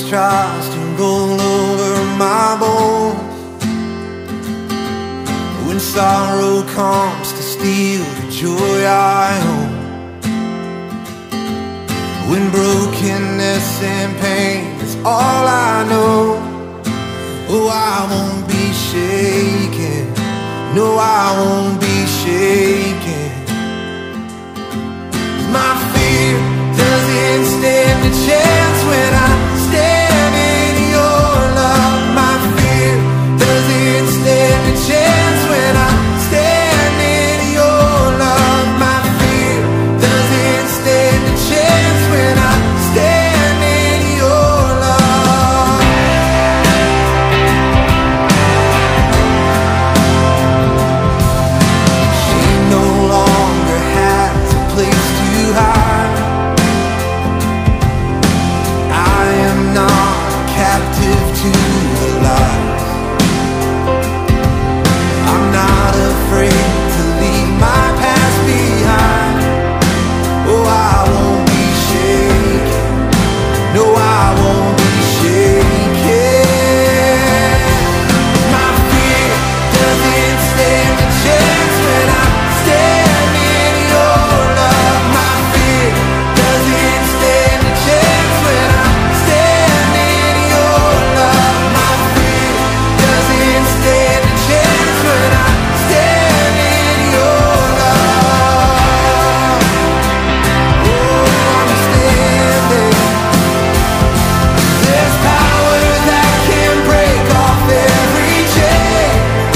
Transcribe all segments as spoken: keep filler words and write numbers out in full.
tries to roll over my bones, when sorrow comes to steal the joy I own, when brokenness and pain is all I know, oh, I won't be shaken. No, I won't be shaken. My fear doesn't stand a chance when I stand in your love. My fear doesn't stand a chance when I stand in your love. My fear doesn't stand a chance when I stand in your love. She no longer has a place to hide. I am not captive to the lies. I'm not afraid to leave my past behind. Oh, I won't be shaken. No, I won't be shaken. My fear doesn't stand a chance when I stand in your love. My fear doesn't stand a chance when I stand in your love. My fear doesn't stand a chance when I stand in your love. Oh, I'm standing. There's power that can break off every chain.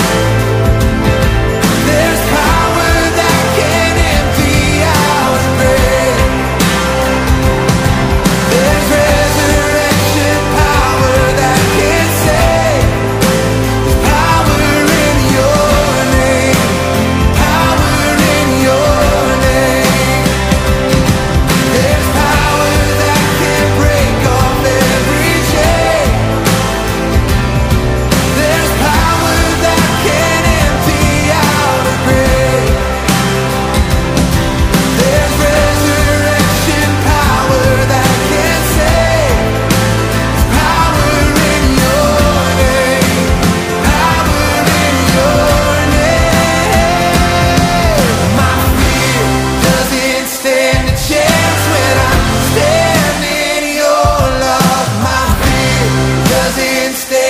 There's power that can empty out a grave. There's resurrection power that can save. There's power in your name. Power in your name. There's power that can break off every chain. There's power that can empty out a grave. There's resurrection power that can save. There's power in your name. Power in your name. My fear doesn't stand a chance when I stand in your love. My fear doesn't stand